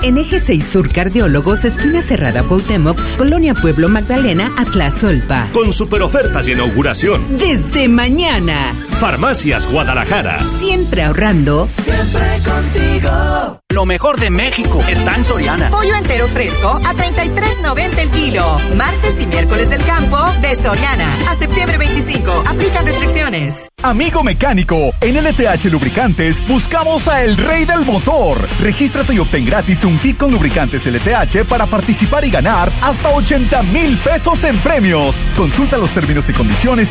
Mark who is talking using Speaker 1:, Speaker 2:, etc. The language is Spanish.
Speaker 1: En Eje 6 Sur Cardiólogos, esquina Cerrada Cuauhtémoc, Colonia Pueblo Magdalena, Atlazolpa.
Speaker 2: Con super ofertas de inauguración.
Speaker 1: Desde mañana.
Speaker 2: Farmacias Guadalajara.
Speaker 1: Siempre ahorrando.
Speaker 3: Siempre contigo.
Speaker 4: Lo mejor de México está en Soriana.
Speaker 5: Pollo entero fresco a $33.90 el kilo. Martes y miércoles del campo de Soriana. A septiembre 25. Aplican restricciones.
Speaker 6: Amigo mecánico, en LTH Lubricantes buscamos a el rey del motor. Regístrate y obtén gratis un kit con lubricantes LTH para participar y ganar hasta $80,000 en premios. Consulta los términos y condiciones